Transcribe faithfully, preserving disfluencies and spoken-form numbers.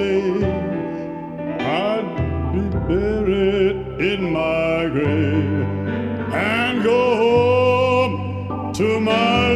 day, I'd be buried in my grave and go home to my